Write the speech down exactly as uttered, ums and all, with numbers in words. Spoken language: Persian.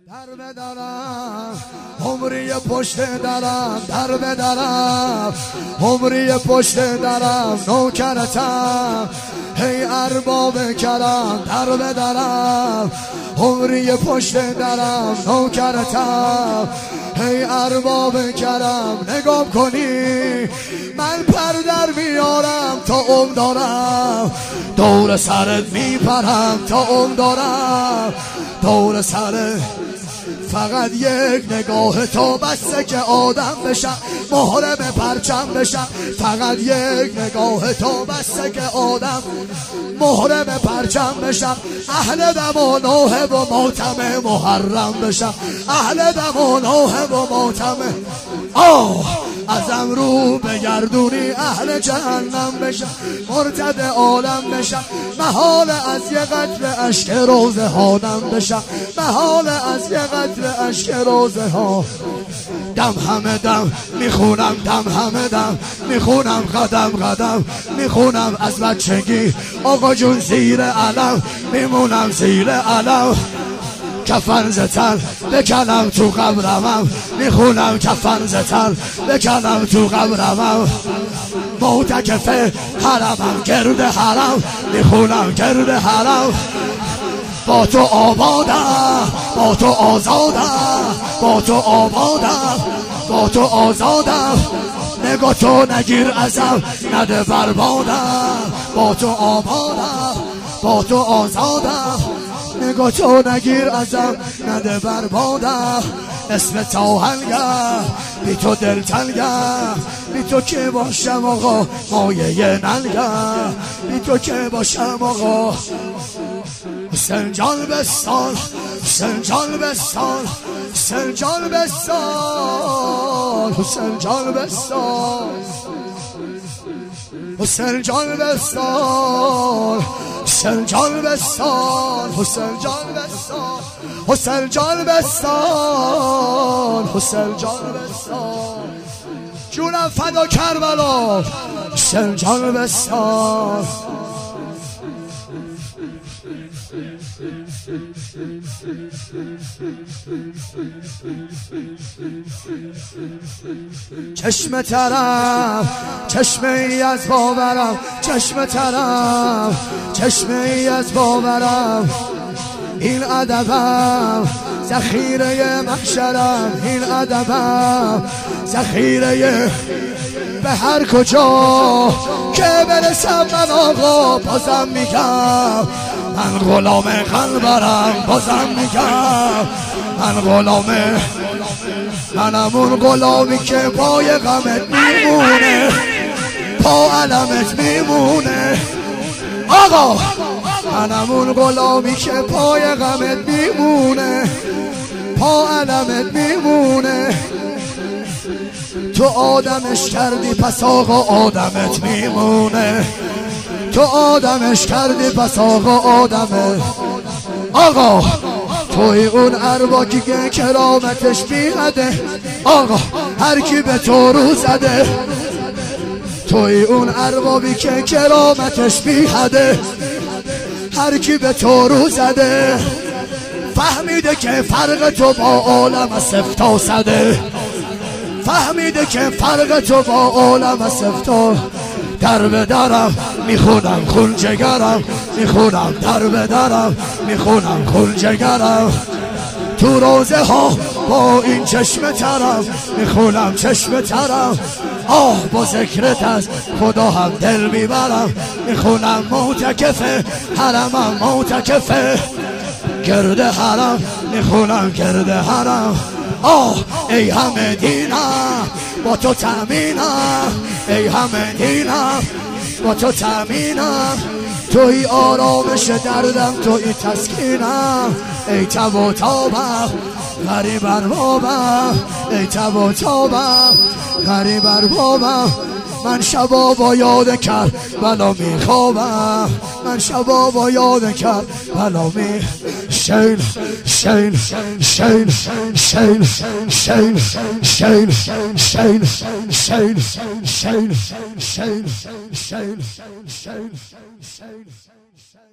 در بدرم عمری پشت درم، در بدرم عمری پشت درم، نوکرتم هی ارباب کرم. در بدرم عمری پشت درم، نوکرتم هی ارباب کرم. نگاه کنی من پر در میارم تا عمر دارم، دور سرت میپرم تا عمر دارم، دور سرت. فقط یک نگاه تو بسه که آدم بشم، محرم پرچم بشم. فقط یک نگاه تو بسه که آدم محرم پرچم بشم. اهل دم و نوحه و ماتم محرم بشم، اهل دم و نوحه و ماتم. آه ازم رو بگردونی اهل جهنم بشم، مرتد عالم بشم. محال از یه قطره اشک روزه هانم بشم، محال از یه قطره اشک روزه ها. دم همه دم میخونم، دم همه دم میخونم، قدم قدم میخونم از بچگی. آقا جون زیر علم میمونم، زیر علم کفن زتر بکنم تو قبرمم، میخونم کفن زتر بکنم تو قبرمم. معتکف حرمم، گرد حرم میخونم، گرد حرم. با تو آبادم، با تو آزادم، با تو آبادم، با تو آزادم. نگاه تو نگیر ازم نده بربادم، با تو آبادم، با تو آزادم. نگاه تو نگیر ازم نده بربادم. اسم تاهنگر بی تو دل تنگر، بی تو که باشم آقا مایه نلگر، بی تو که باشم آقا. حسین جان بستان، حسین جان بستان، حسین جان بستان، حسین جان بستان، حسین جان بستان، حسین جان بستان، حسین جان بستان، حسین جان بستان، حسین جان بستان. جونم فدا کربلا، حسین جان بستان. چشم ترم، چشمه ای از باورم، چشم ترم، چشمه ای از باورم. این ادبم ذخیره محشرم، این ادبم ذخیره. به هر کجا که برسم من آقا بازم میگم من غلام قلبرم، بازم میگم من غلام، منم اون غلامی که پای غمت میمونه، پا علمت میمونه. آقا منم اون غلامی که پای غمت میمونه، پا علمت میمونه. تو آدمش کردی پس آقا آدمت میمونه، تو آدمش کردی پس آقا آدمت. آقا توی اون ارباکی که کرامتش بیهده، آقا هر کی به تو رو زده. توی اون اربابی که کرامتش بیهده، هر کی به تو رو زده. فهمیده که فرق تو با عالم سفت و سده، فهمیده که فرق تو با عالم سفت و. در بدرم میخونم خون جگرم، میخونم در بدرم میخونم خون جگرم. تو روزه ها با این چشم ترم میخونم چشم ترم. آه با ذکرت از خدا هم دل میبرم، میخونم معتکفه حرمم، معتکفه گرد حرم میخونم، گرد حرم. آه ای همه دینم با تو تامینم، ای همه دینم با تو تامینم. توی آرامش دردم، توی تسکینم. ای تب و تابم غریب اربابم، ای تب و تابم غریب اربابم. من شبا با یاد کرد بلا میخوابم، من شبا با یاد کرد بلا می. شین شین شین شین شین شین شین شین شین شین شین شین شین.